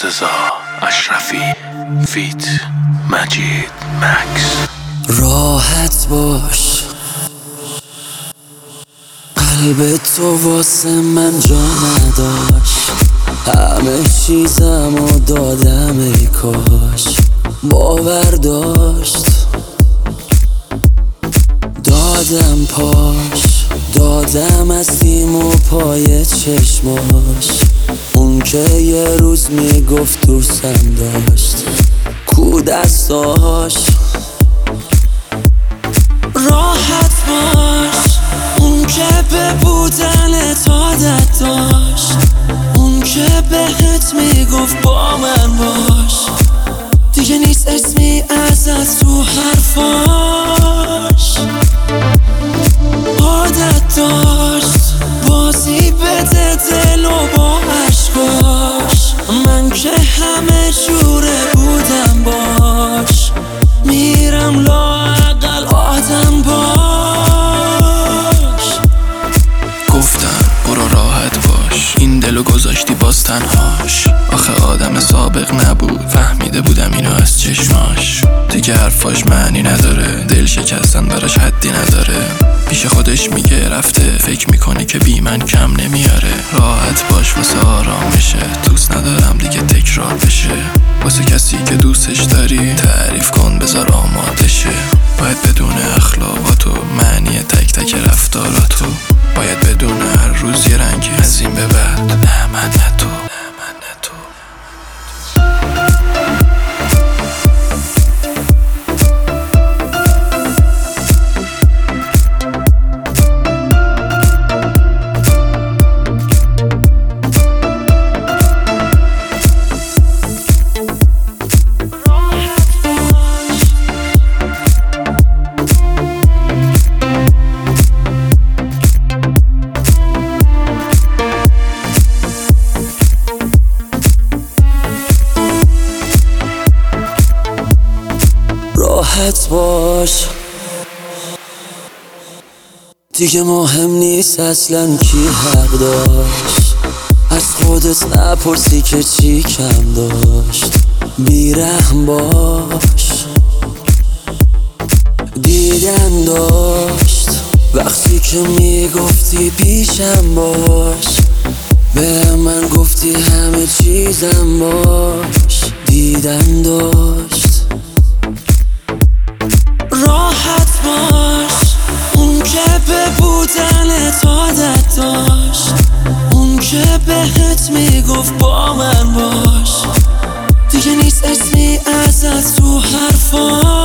مرتضی اشرفی فیت مجید مکس. راحت باش، قلب تو واسه من جا نداشت. همه چیزمو دادم ای کاش باور داشت. دادم پاش، دادم از تیم و پای چشماش. اون که یه روز میگفت دوستم داشت، کو دستاش. راحت باش، اون که به بودن عادت داشت. اون که بهت میگفت با من باش. دیگه نیست اسمی ازت تو حرفاش. عادت داشت بازی بده دل و با عشقاش. من که همه جوره بودم باش. میرم لااقل آدم باش. گفتم برو راحت باش، این دلو گذاشتی باز تنهاش. آخه آدم سابق نبود، فهمیده بودم اینو از چشماش. دیگه حرفاش معنی نداره، دل شکستن براش حدی نداره. پیش خودش میگه رفته، فکر میکنه که بی من کم نمیاره. راحت باش واسه آرامشه، دوست ندارم دیگه تکرار بشه. واسه کسی که دوستش داری تعریف کن بذار آمادشه. باید بدون اخلاقاتو، معنی تک تک رفتاراتو. باید بدون هر روز یه رنگی از این به بعد. نه من نه تو. راحت باش، دیگه مهم نیست اصلا کی حق داشت. از خودت نپرسی که چی کم داشت. بیرحم باش، دیدن داشت وقتی که میگفتی پیشم باش. به من گفتی همه چیزم باش. دیدن داشت. راحت باش، اون که به بودن عادت داشت. اون که بهت میگفت با من باش. دیگه نیست اسمی ازت تو حرفاش.